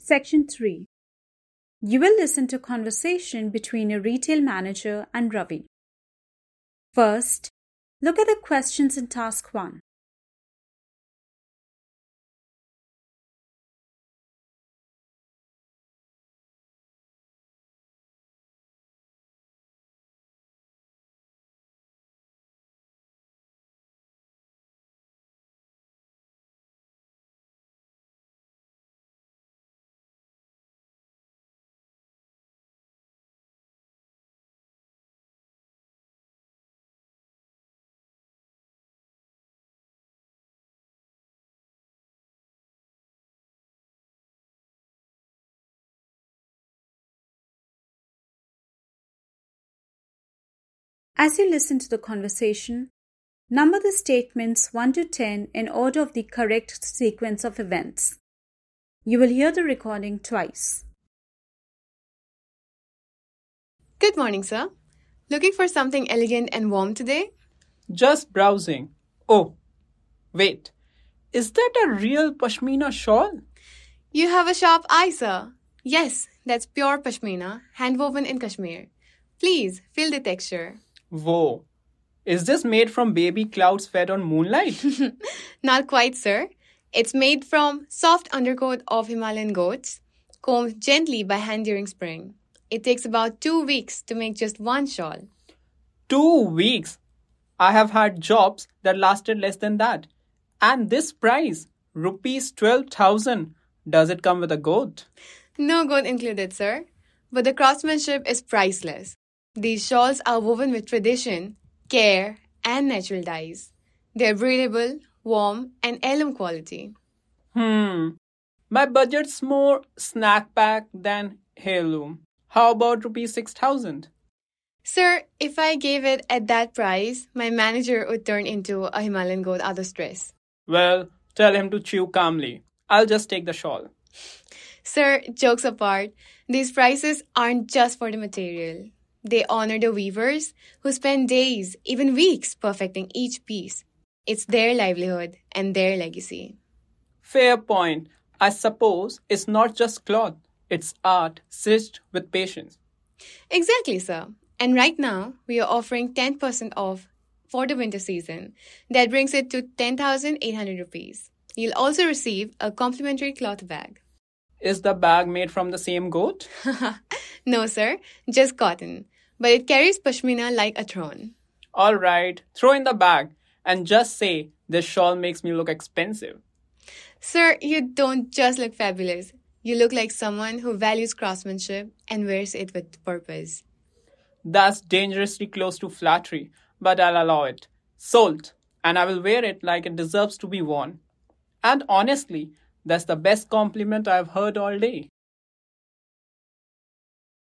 Section 3. You will listen to a conversation between a retail manager and Ravi. First, look at the questions in Task 1. As you listen to the conversation, number the statements 1 to 10 in order of the correct sequence of events. You will hear the recording twice. Good morning, sir. Looking for something elegant and warm today? Just browsing. Oh, wait. Is that a real pashmina shawl? You have a sharp eye, sir. Yes, that's pure pashmina, hand-woven in Kashmir. Please, feel the texture. Whoa. Is this made from baby clouds fed on moonlight? Not quite, sir. It's made from soft undercoat of Himalayan goats, combed gently by hand during spring. It takes about 2 weeks to make just one shawl. 2 weeks? I have had jobs that lasted less than that. And this price, rupees 12,000. Does it come with a goat? No goat included, sir. But the craftsmanship is priceless. These shawls are woven with tradition, care, and natural dyes. They're breathable, warm, and heirloom quality. My budget's more snack pack than heirloom. How about rupees 6,000? Sir, if I gave it at that price, my manager would turn into a Himalayan goat out of stress. Well, tell him to chew calmly. I'll just take the shawl. Sir, jokes apart, these prices aren't just for the material. They honor the weavers who spend days, even weeks, perfecting each piece. It's their livelihood and their legacy. Fair point. I suppose it's not just cloth. It's art stitched with patience. Exactly, sir. And right now, we are offering 10% off for the winter season. That brings it to 10,800 rupees. You'll also receive a complimentary cloth bag. Is the bag made from the same goat? No, sir, just cotton. But it carries pashmina like a throne. All right, throw in the bag and just say, this shawl makes me look expensive. Sir, you don't just look fabulous. You look like someone who values craftsmanship and wears it with purpose. That's dangerously close to flattery, but I'll allow it. Sold, and I will wear it like it deserves to be worn. And honestly, that's the best compliment I've heard all day.